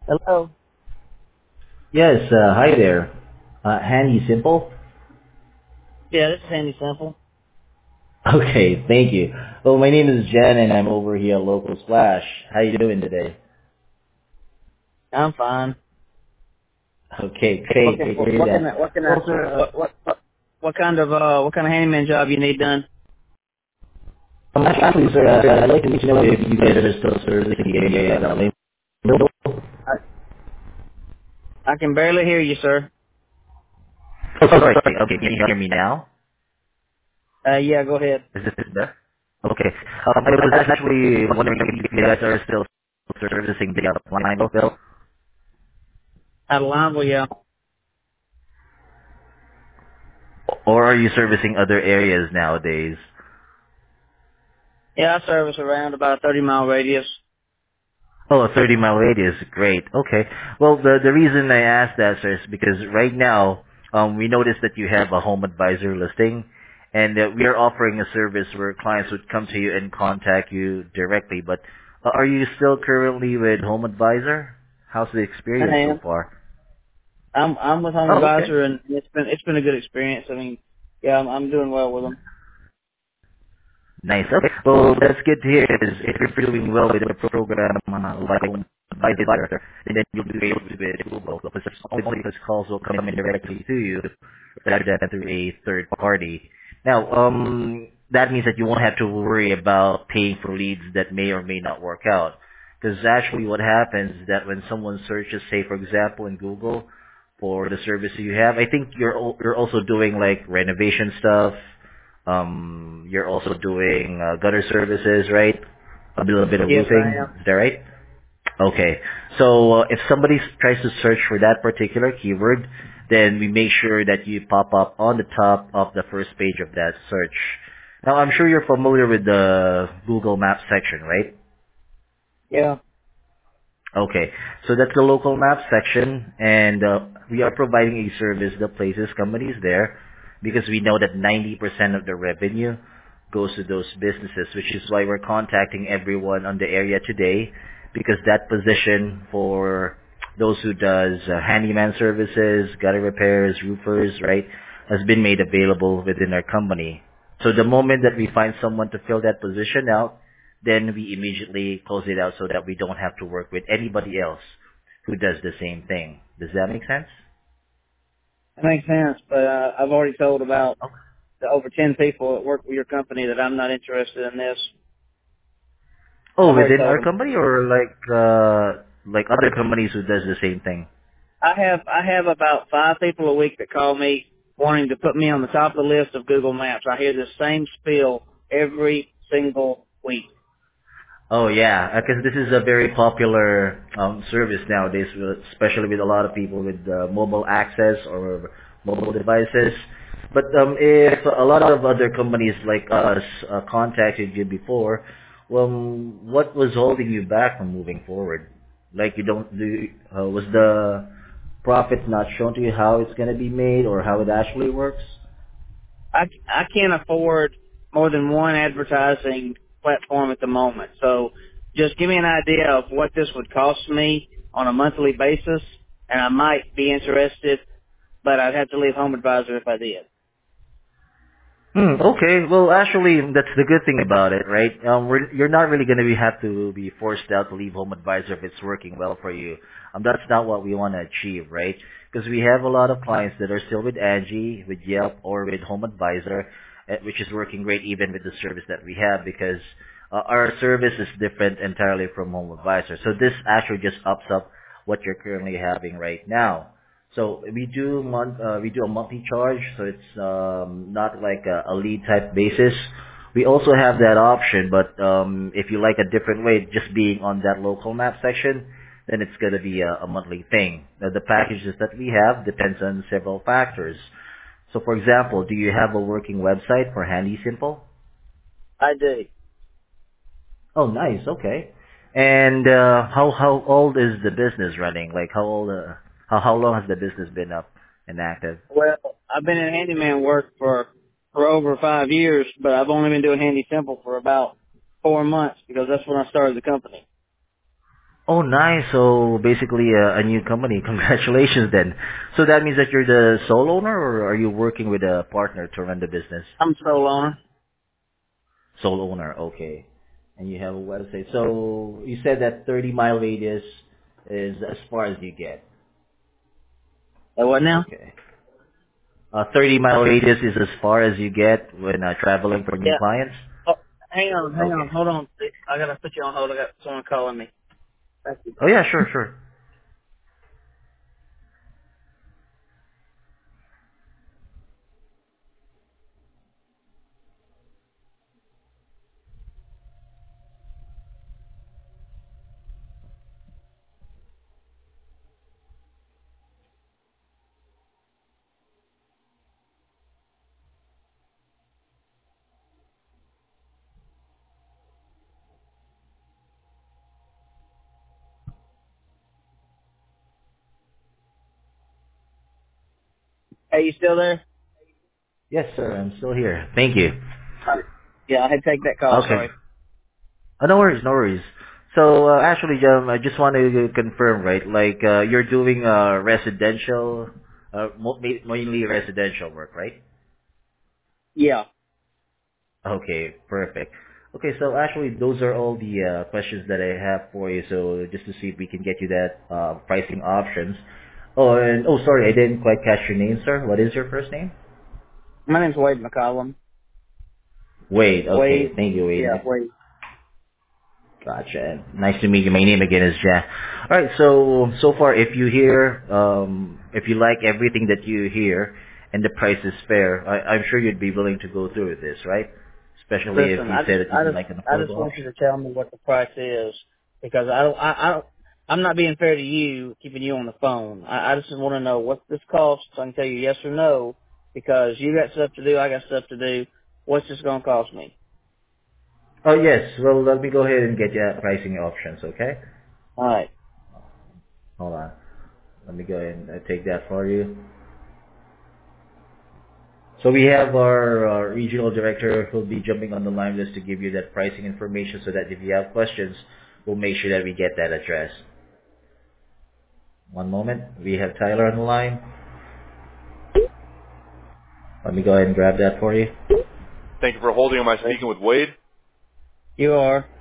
Hello. Yes, hi there. Handy Simple? Yeah, this is Andy Simple. Okay, thank you. Well, my name is Jen and I'm over here at Local Splash. How you doing today? I'm fine. Okay, great, great to hear that. Well, sir, What kind of handyman job you need done? actually, sir, I'd like to let you know if you guys are still servicing the area that I'm I, I can barely hear you, sir. Oh, sorry, sorry. Okay, can you hear me now? Yeah, go ahead. Is this better? Okay. I was actually wondering if you guys are still servicing the line bill, Out of Lineville, yeah. or are you servicing other areas nowadays? Yeah, I service around about a 30-mile radius. Oh, a 30-mile radius. Great. Okay. Well, the reason I asked that, sir, is because right now, we noticed that you have a home advisor listing, and we are offering a service where clients would come to you and contact you directly. But are you still currently with Home Advisor? How's the I experience so am. far? I'm with Home Oh, okay. Advisor, and it's been a good experience. I mean, yeah, I'm doing well with them. Nice. Okay. Well, that's good to hear. Is if you're doing well with the program, like by the buyer, then you'll be able to get Google because only because calls will come in directly to you rather than through a third party. Now, that means that you won't have to worry about paying for leads that may or may not work out. Because actually, what happens is that when someone searches, say for example, in Google for the service you have, I think you're also doing like renovation stuff. You're also doing gutter services, right? A little bit of Yes, I roofing. am. Is that right? Okay. So if somebody tries to search for that particular keyword, then we make sure that you pop up on the top of the first page of that search. Now, I'm sure you're familiar with the Google Maps section, right? Yeah. Okay, so that's the local map section, and we are providing a service that places companies there because we know that 90% of the revenue goes to those businesses, which is why we're contacting everyone on the area today because that position for those who does handyman services, gutter repairs, roofers, right, has been made available within our company. So the moment that we find someone to fill that position out, then we immediately close it out so that we don't have to work with anybody else who does the same thing. Does that make sense? That makes sense, but I've already told about Okay. the over 10 people that work with your company that I'm not interested in this. Oh, I've already within told our them. company or like other companies who does the same thing? I have about 5 people a week that call me wanting to put me on the top of the list of Google Maps. I hear the same spiel every single week. Oh yeah, because this is a very popular service nowadays, especially with a lot of people with mobile access or mobile devices. But if a lot of other companies like us contacted you before, well, what was holding you back from moving forward? Like you don't do, was the profit not shown to you how it's going to be made or how it actually works? I can't afford more than one advertising platform at the moment. So just give me an idea of what this would cost me on a monthly basis, and I might be interested, but I'd have to leave Home Advisor if I did. Okay. Well, actually, that's the good thing about it, right? You're not really going to have to be forced out to leave Home Advisor if it's working well for you. That's not what we want to achieve, right? Because we have a lot of clients that are still with Angie, with Yelp, or with Home Advisor, which is working great even with the service that we have because our service is different entirely from Home Advisor. So this actually just ups up what you're currently having right now. So we do a monthly charge, so it's not like a lead type basis. We also have that option, but if you like a different way, just being on that local map section, then it's gonna be a monthly thing. Now, the packages that we have depends on several factors. So, for example, do you have a working website for Handy Simple? I do. Oh, nice. Okay. And how old is the business running? Like how long has the business been up and active? Well, I've been in handyman work for over 5 years, but I've only been doing Handy Simple for about 4 months because that's when I started the company. Oh, nice. So basically a new company. Congratulations then. So that means that you're the sole owner, or are you working with a partner to run the business? I'm sole owner. Sole owner. Okay. And you have a website. So you said that 30-mile radius is as far as you get. What now? Okay. 30-mile radius is as far as you get when traveling for new Yeah. clients? Oh, hang on. Okay. Hold on. I gotta put you on hold. I got someone calling me. Thank you. Oh, yeah, sure, sure. Hey, you still there? Yes, sir. I'm still here. Thank you. Yeah, I had to take that call. Okay. Sorry. No worries, no worries. So, actually, I just wanted to confirm, right? Like, you're doing residential, mainly residential work, right? Yeah. Okay, perfect. Okay, so actually, those are all the questions that I have for you. So, just to see if we can get you that pricing options. Oh, and sorry, I didn't quite catch your name, sir. What is your first name? My name's Wade McCollum. Wade. Okay, Wade. thank you, Wade. Yeah, Wade. Gotcha. Nice to meet you. My name again is Jack. All right. So far, if you hear, if you like everything that you hear, and the price is fair, I'm sure you'd be willing to go through with this, right? Especially if Listen, you say that you'd like an I just affordable want you option. to tell me what the price is because I'm not being fair to you, keeping you on the phone. I just want to know what this costs so I can tell you yes or no because you got stuff to do, I got stuff to do. What's this going to cost me? Oh yes. Well, let me go ahead and get you pricing options. Okay. All right. Hold on. Let me go ahead and take that for you. So we have our regional director who'll be jumping on the line just to give you that pricing information so that if you have questions, we'll make sure that we get that addressed. One moment. We have Tyler on the line. Let me go ahead and grab that for you. Thank you for holding. Am I speaking with Wade? You are.